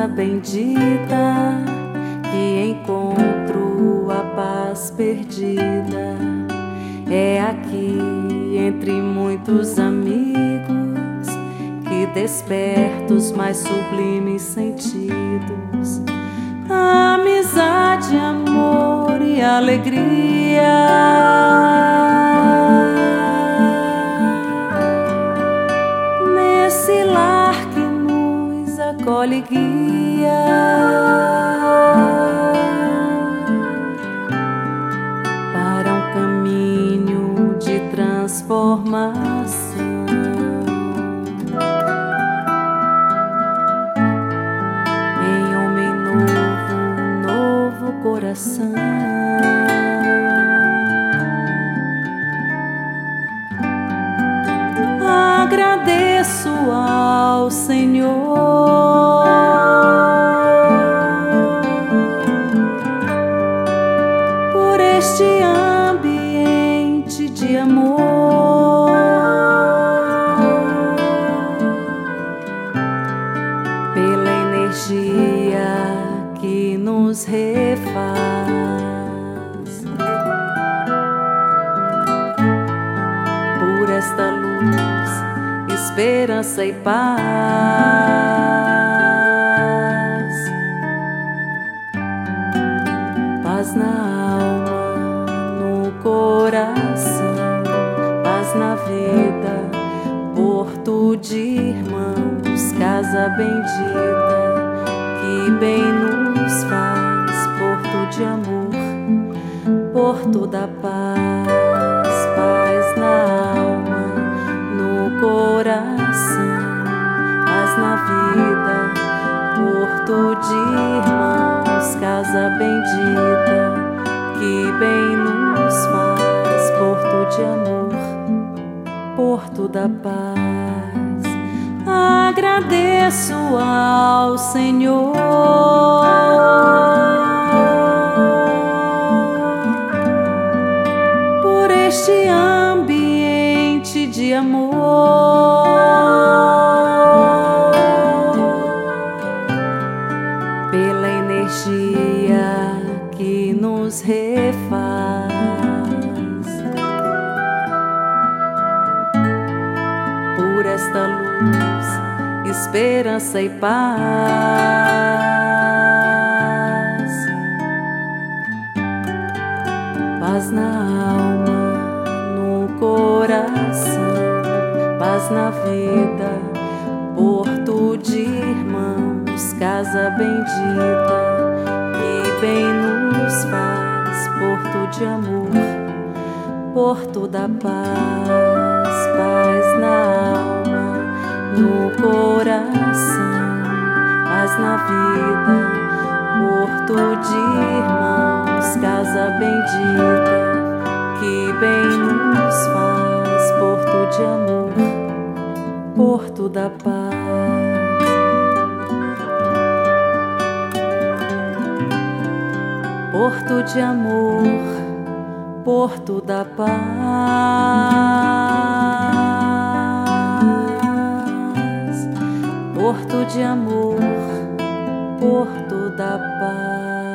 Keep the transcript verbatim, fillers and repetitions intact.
casa bendita, que encontro a paz perdida. É aqui, entre muitos amigos, que desperta os mais sublimes sentidos. Amizade, amor e alegria. Nesse lar que nos acolhe e guia para um caminho de transformação. Em homem novo, novo coração. Agradeço ao Senhor por este ambiente de amor, pela energia que nos refaz, por esta luz, esperança e paz, paz na alma, no coração, paz na vida, porto de irmãos, casa bendita, que bem nos faz, porto de amor, porto da paz, paz na alma, no coração, paz na vida, porto de irmãos, casa bendita, que bem nos faz, porto de amor, porto da paz. Agradeço ao Senhor por este ambiente de amor, pela energia que nos refaz, por esta luz, esperança e paz, paz na alma, no coração, paz na vida, porto de irmãos, casa bendita, que bem nos faz, porto de amor, porto da paz, paz na alma, no coração, paz na vida, porto de irmãos, casa bendita, que bem nos faz, porto de amor, porto da paz. Porto de amor, porto da paz, porto de amor, porto da paz.